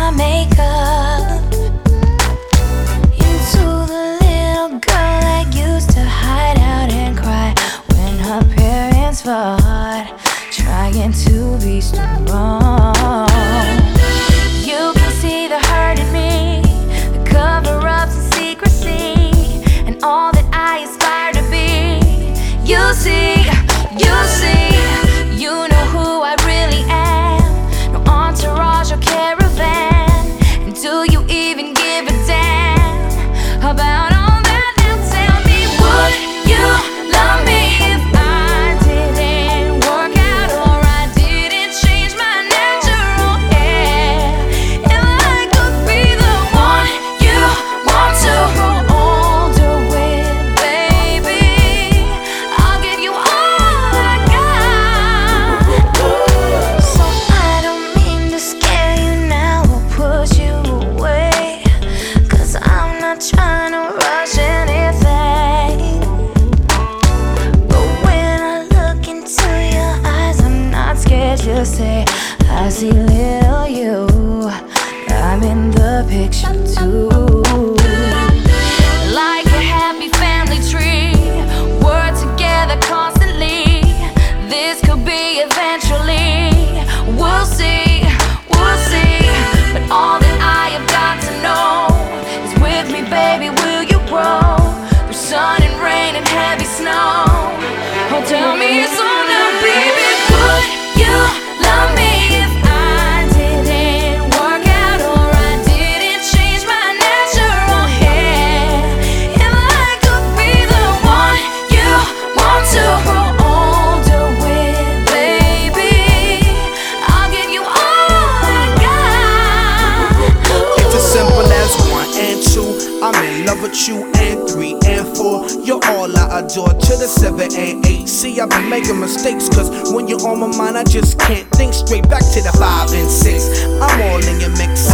my makeup into the little girl that used to hide out and cry when her parents fought, trying to be strong. You can see the hurt in me, the cover-ups and secrecy, and all that I aspire to be. You see, you know who I really am. No entourage or caravan. And do you even give a damn about all that? Now tell me, would you love me if I didn't work out or I didn't change my natural hair? If I could be the one you want to grow older with, baby, I'll give you all I got. So I don't mean to scare you now or push you away, 'cause I'm not trying to rush anything. But when I look into your eyes, I'm not scared to say I see little you. I'm in the picture too. Like a happy family tree, we're together constantly. This could be eventually. We'll see, but all that I have got to know is, with me, baby, will you grow through sun and rain and heavy snow? Oh, tell me so now, baby, would you love me if I didn't work out or I didn't change my natural hair? If I could be the one you want to grow older with, baby, I'll give you all I got. It's as simple as 1 and 2. I'm in love with you, and 3 and 4. You're all I adore, to the 7 and 8. See, I've been making mistakes, 'cause when you're on my mind, I just can't think straight. Back to the 5 and 6. I'm all in your mix,